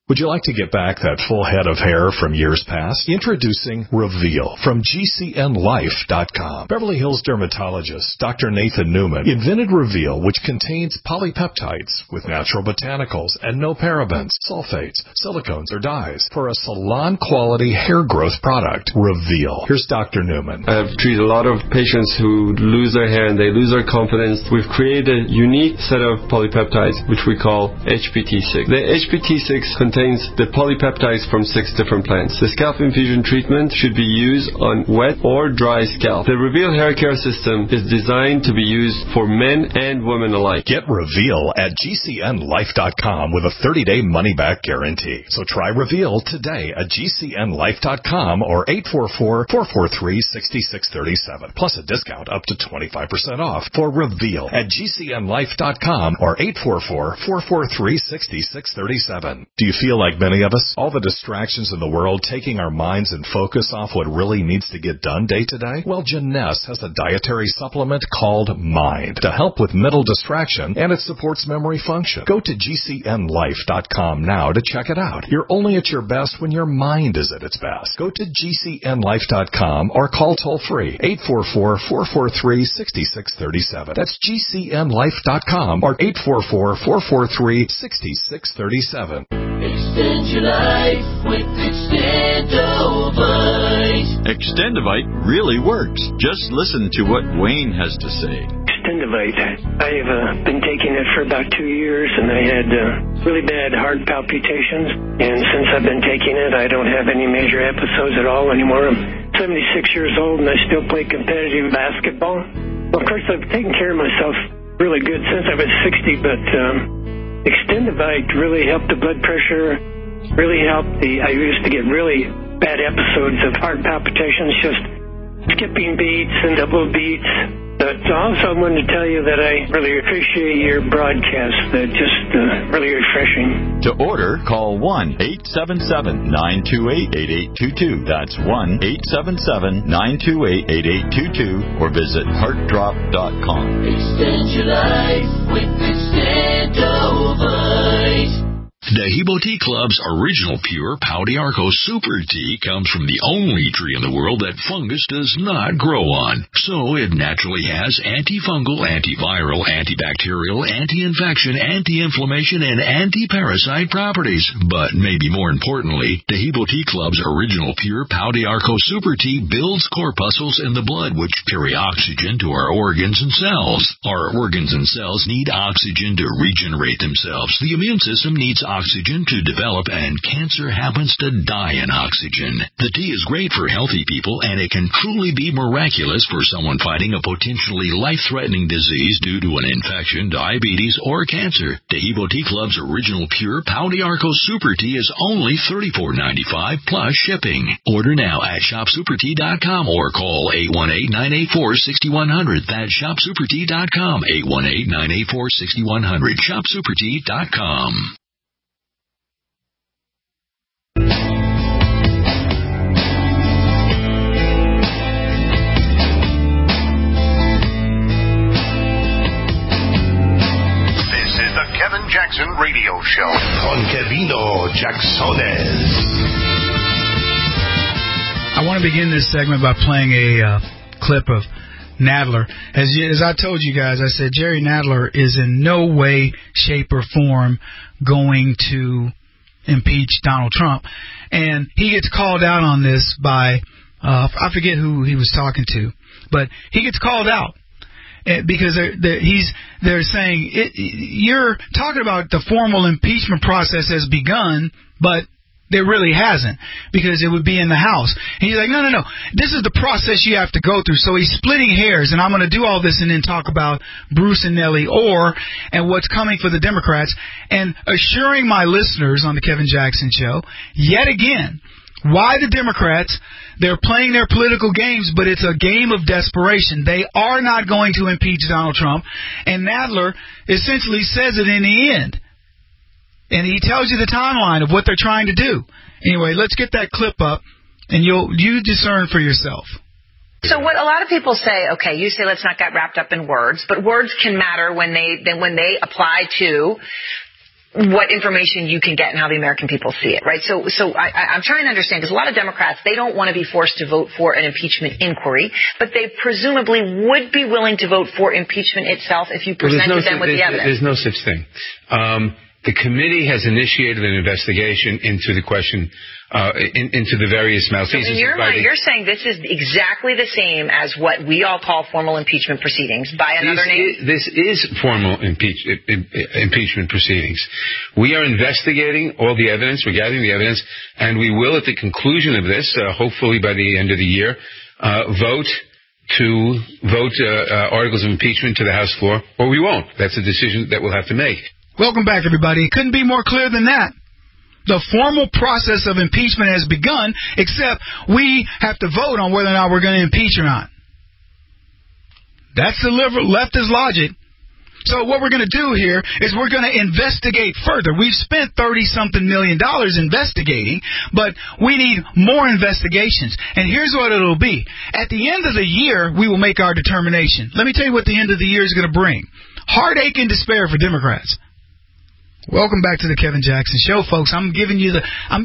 Would you like to get back that full head of hair from years past? Introducing Reveal from G C N life dot com. Beverly Hills dermatologist Doctor Nathan Newman invented Reveal, which contains polypeptides with natural botanicals and no parabens, sulfates, silicones, or dyes for a salon-quality hair growth product. Reveal. Here's Doctor Newman. I've treated a lot of patients who lose their hair and they lose their confidence. We've created a unique set of polypeptides, which we call H P T six. The H P T six contains the polypeptides from six different plants. The scalp infusion treatment should be used on wet or dry scalp. The Reveal hair care system is designed to be used for men and women alike. Get Reveal at G C N life dot com with a thirty-day money-back guarantee. So try Reveal today at G C N life dot com or eight four four, four four three, six six three seven. Plus a discount up to twenty-five percent off for Reveal at G C N life dot com or eight four four, four four three, six six three seven. Do you feel like many of us, all the distractions in the world taking our minds and focus off what really needs to get done day to day? Well, Janess has a dietary supplement called Mind to help with mental distraction, and it supports memory function. Go to G C N life dot com now to check it out. You're only at your best when your mind is at its best. Go to G C N life dot com or call toll free eight four four, four four three, six six three seven. That's G C N life dot com or eight four four, four four three, six six three seven. Extend your life with Extendovite. Extendovite really works. Just listen to what Wayne has to say. Extendovite. I've uh, been taking it for about two years, and I had uh, really bad heart palpitations. And since I've been taking it, I don't have any major episodes at all anymore. I'm seventy-six years old, and I still play competitive basketball. Well, of course, I've taken care of myself really good since I was sixty, but um, Extendovite really helped the blood pressure, really helped the, I used to get really bad episodes of heart palpitations, just skipping beats and double beats. But also I wanted to tell you that I really appreciate your broadcast. They're just uh, really refreshing. To order, call one eight seven seven, nine two eight, eight eight two two. That's one eight seven seven, nine two eight, eight eight two two or visit heart drop dot com. Extend your life with Extendovite. Dehibo Tea Club's original pure Pau d'Arco Super Tea comes from the only tree in the world that fungus does not grow on. So it naturally has antifungal, antiviral, antibacterial, anti-infection, anti-inflammation, and anti-parasite properties. But maybe more importantly, Dehibo Tea Club's original pure Pau d'Arco Super Tea builds corpuscles in the blood which carry oxygen to our organs and cells. Our organs and cells need oxygen to regenerate themselves. The immune system needs oxygen oxygen to develop, and cancer happens to die in oxygen. The tea is great for healthy people, and it can truly be miraculous for someone fighting a potentially life-threatening disease due to an infection, diabetes, or cancer. Dehibo Tea Club's original pure Pau d'Arco Super Tea is only thirty-four dollars and ninety-five cents plus shipping. Order now at shop super tea dot com or call eight one eight, nine eight four, six one zero zero. That's shop super tea dot com, eight one eight, nine eight four, six one zero zero, shop super tea dot com. Kevin Jackson Radio Show on Kevino Jacksones. I want to begin this segment by playing a uh, clip of Nadler. As, you, as I told you guys, I said Jerry Nadler is in no way, shape, or form going to impeach Donald Trump. And he gets called out on this by, uh, I forget who he was talking to, but he gets called out. Because they're, they're, he's, they're saying, it, you're talking about the formal impeachment process has begun, but there really hasn't, because it would be in the House. And he's like, no, no, no, this is the process you have to go through. So he's splitting hairs, and I'm going to do all this and then talk about Bruce and Nellie Orr and what's coming for the Democrats, and assuring my listeners on the Kevin Jackson Show, yet again, why the Democrats, they're playing their political games, but it's a game of desperation. They are not going to impeach Donald Trump, and Nadler essentially says it in the end. And he tells you the timeline of what they're trying to do. Anyway, let's get that clip up, and you'll you discern for yourself. So what a lot of people say, okay, you say let's not get wrapped up in words, but words can matter when they then when they apply to what information you can get and how the American people see it, right? So, so I, I, I'm trying to understand, because a lot of Democrats, they don't want to be forced to vote for an impeachment inquiry, but they presumably would be willing to vote for impeachment itself if you presented well, no, them with the evidence. There's no such thing. Um, the committee has initiated an investigation into the question, uh, in, into the various malfeasance. So in your mind, you're saying this is exactly the same as what we all call formal impeachment proceedings by another this name? Is, this is formal impeach, impeachment proceedings. We are investigating all the evidence. We're gathering the evidence, and we will, at the conclusion of this, uh, hopefully by the end of the year, uh, vote to vote uh, uh, articles of impeachment to the House floor, or we won't. That's a decision that we'll have to make. Welcome back, everybody. It couldn't be more clear than that. The formal process of impeachment has begun, except we have to vote on whether or not we're going to impeach or not. That's the leftist logic. So what we're going to do here is we're going to investigate further. We've spent thirty-something million dollars investigating, but we need more investigations. And here's what it'll be. At the end of the year, we will make our determination. Let me tell you what the end of the year is going to bring. Heartache and despair for Democrats. Welcome back to the Kevin Jackson Show, folks. I'm giving you the... I'm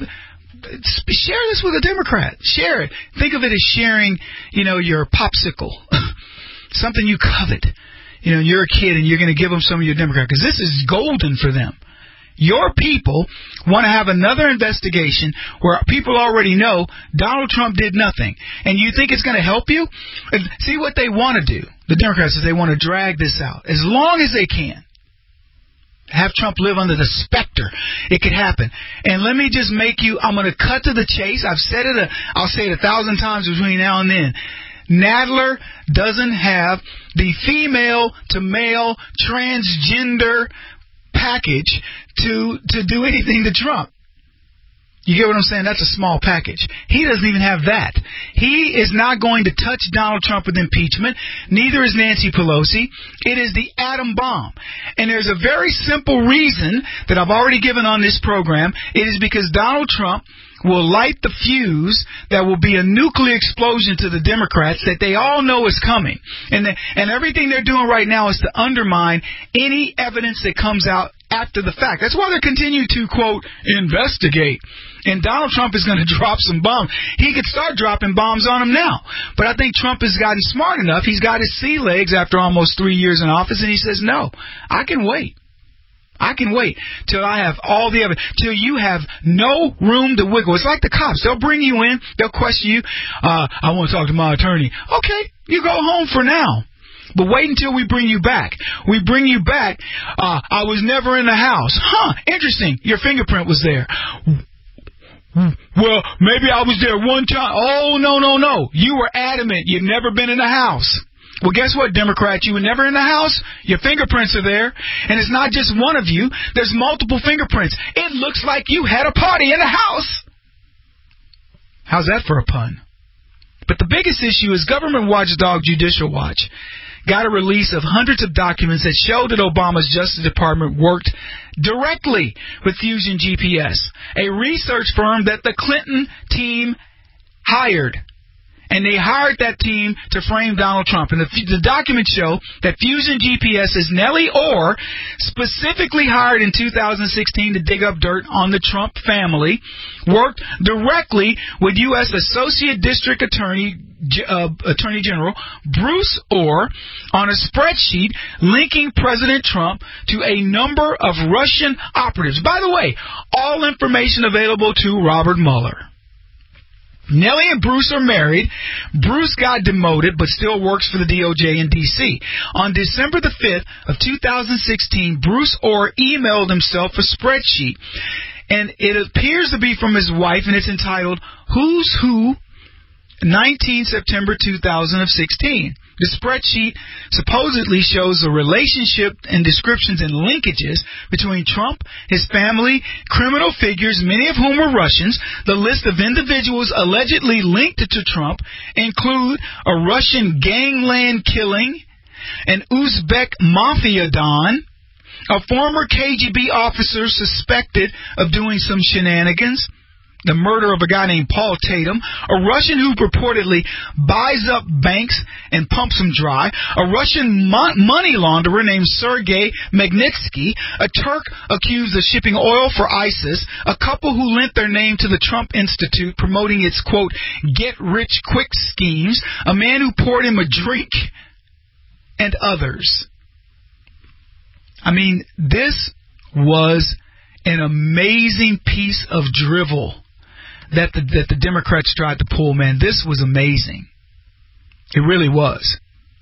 share this with a Democrat. Share it. Think of it as sharing, you know, your popsicle. Something you covet. You know, you're a kid and you're going to give them some of your Democrat, because this is golden for them. Your people want to have another investigation where people already know Donald Trump did nothing. And you think it's going to help you? See what they want to do. The Democrats is they want to drag this out as long as they can. Have Trump live under the specter. It could happen. And let me just make you, I'm going to cut to the chase. I've said it, a, I'll say it a thousand times between now and then. Nadler doesn't have the female to male transgender package to to do anything to Trump. You get what I'm saying? That's a small package. He doesn't even have that. He is not going to touch Donald Trump with impeachment. Neither is Nancy Pelosi. It is the atom bomb. And there's a very simple reason that I've already given on this program. It is because Donald Trump will light the fuse that will be a nuclear explosion to the Democrats that they all know is coming. And the, and everything they're doing right now is to undermine any evidence that comes out after the fact. That's why they're continuing to, quote, investigate. And Donald Trump is going to drop some bombs. He could start dropping bombs on them now. But I think Trump has gotten smart enough. He's got his sea legs after almost three years in office, and he says, no, I can wait. I can wait till I have all the evidence, till you have no room to wiggle. It's like the cops. They'll bring you in. They'll question you. Uh, I want to talk to my attorney. Okay, you go home for now. But wait until we bring you back. We bring you back. Uh, I was never in the house. Huh, interesting. Your fingerprint was there. Well, maybe I was there one time. Oh, no, no, no. You were adamant you've never been in the house. Well, guess what, Democrat? You were never in the house. Your fingerprints are there. And it's not just one of you. There's multiple fingerprints. It looks like you had a party in the house. How's that for a pun? But the biggest issue is government watchdog Judicial Watch got a release of hundreds of documents that show that Obama's Justice Department worked directly with Fusion G P S, a research firm that the Clinton team hired. And they hired that team to frame Donald Trump. And the, the documents show that Fusion G P S's Nellie Orr specifically hired in two thousand sixteen to dig up dirt on the Trump family, worked directly with U S Associate District Attorney uh, Attorney General Bruce Orr on a spreadsheet linking President Trump to a number of Russian operatives. By the way, all information available to Robert Mueller. Nellie and Bruce are married. Bruce got demoted but still works for the D O J in D C. On December the fifth of two thousand sixteen, Bruce Orr emailed himself a spreadsheet, and it appears to be from his wife, and it's entitled Who's Who, nineteenth September two thousand sixteen. The spreadsheet supposedly shows the relationship and descriptions and linkages between Trump, his family, criminal figures, many of whom were Russians. The list of individuals allegedly linked to Trump include a Russian gangland killing, an Uzbek mafia don, a former K G B officer suspected of doing some shenanigans, the murder of a guy named Paul Tatum, a Russian who purportedly buys up banks and pumps them dry, a Russian mo- money launderer named Sergei Magnitsky, a Turk accused of shipping oil for ISIS, a couple who lent their name to the Trump Institute promoting its, quote, get-rich-quick schemes, a man who poured him a drink, and others. I mean, this was an amazing piece of drivel that the, that the Democrats tried to pull, man. This was amazing. It really was.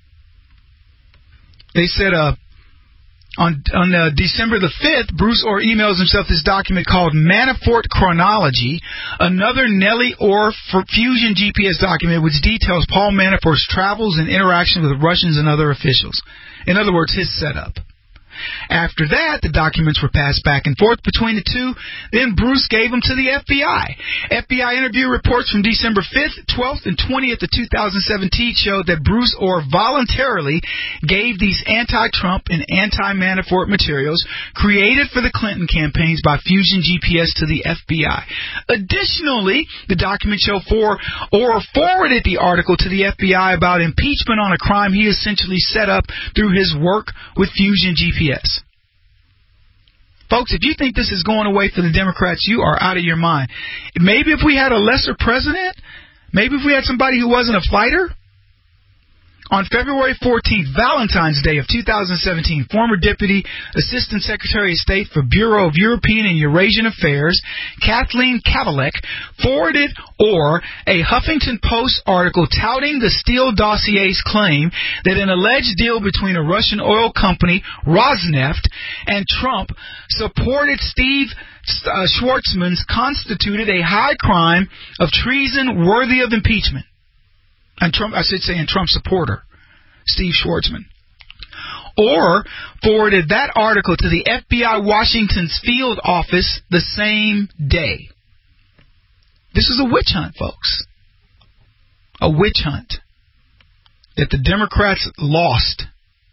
They said uh, on on uh, December the fifth, Bruce Orr emails himself this document called Manafort Chronology, another Nellie Orr Fusion G P S document which details Paul Manafort's travels and interaction with Russians and other officials. In other words, his setup. After that, the documents were passed back and forth between the two. Then Bruce gave them to the F B I. F B I interview reports from December fifth, twelfth, and twentieth of two thousand seventeen showed that Bruce Orr voluntarily gave these anti-Trump and anti-Manafort materials created for the Clinton campaigns by Fusion G P S to the F B I. Additionally, the documents show for Orr forwarded the article to the F B I about impeachment on a crime he essentially set up through his work with Fusion G P S. Folks, if you think this is going away for the Democrats, you are out of your mind. Maybe if we had a lesser president, maybe if we had somebody who wasn't a fighter. On February fourteenth, Valentine's Day of two thousand seventeen, former Deputy Assistant Secretary of State for Bureau of European and Eurasian Affairs, Kathleen Kavalek, forwarded Orr a Huffington Post article touting the Steele dossier's claim that an alleged deal between a Russian oil company, Rosneft, and Trump supported Steve uh, Schwarzman's constituted a high crime of treason worthy of impeachment. And Trump, I should say, and Trump supporter, Steve Schwarzman. Or forwarded that article to the F B I Washington's field office the same day. This is a witch hunt, folks. A witch hunt that the Democrats lost.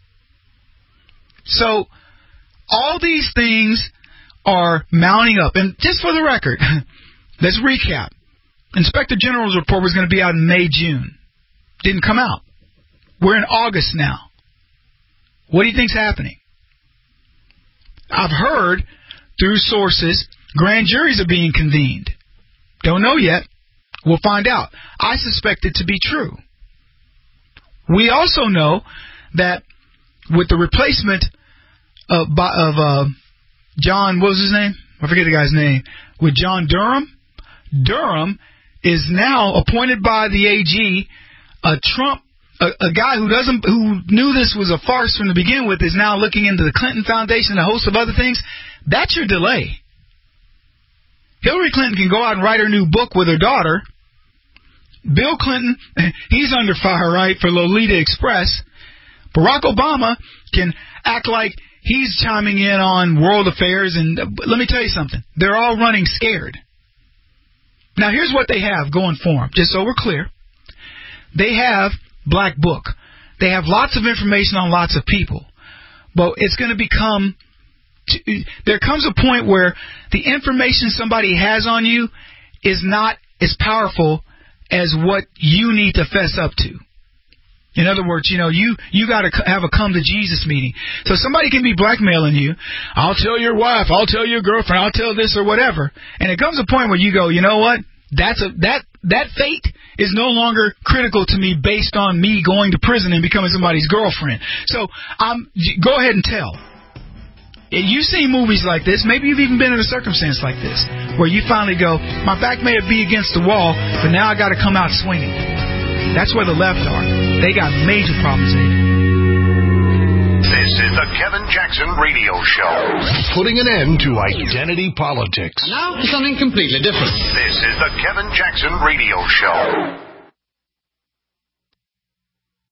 So, all these things are mounting up. And just for the record, let's recap. Inspector General's report was going to be out in May, June. Didn't come out. We're in August now. What do you think's happening? I've heard through sources grand juries are being convened. Don't know yet. We'll find out. I suspect it to be true. We also know that with the replacement of, of uh, John, what was his name? I forget the guy's name. With John Durham, Durham is now appointed by the A G. A Trump, a, a guy who doesn't, who knew this was a farce from the begin with, is now looking into the Clinton Foundation and a host of other things. That's your delay. Hillary Clinton can go out and write her new book with her daughter. Bill Clinton, he's under fire, right, for Lolita Express. Barack Obama can act like he's chiming in on world affairs, and uh, let me tell you something. They're all running scared. Now, here's what they have going for them, just so we're clear. They have Black Book. They have lots of information on lots of people. But it's going to become... There comes a point where the information somebody has on you is not as powerful as what you need to fess up to. In other words, you know, you, you got to have a come-to-Jesus meeting. So somebody can be blackmailing you. I'll tell your wife. I'll tell your girlfriend. I'll tell this or whatever. And it comes a point where you go, you know what? That's a that that fate is no longer critical to me based on me going to prison and becoming somebody's girlfriend. So um, go ahead and tell. You've seen movies like this. Maybe you've even been in a circumstance like this where you finally go, my back may be against the wall, but now I got to come out swinging. That's where the left are. They got major problems there. This is the Kevin Jackson Radio Show. Putting an end to identity politics. Now for something completely different. This is the Kevin Jackson Radio Show.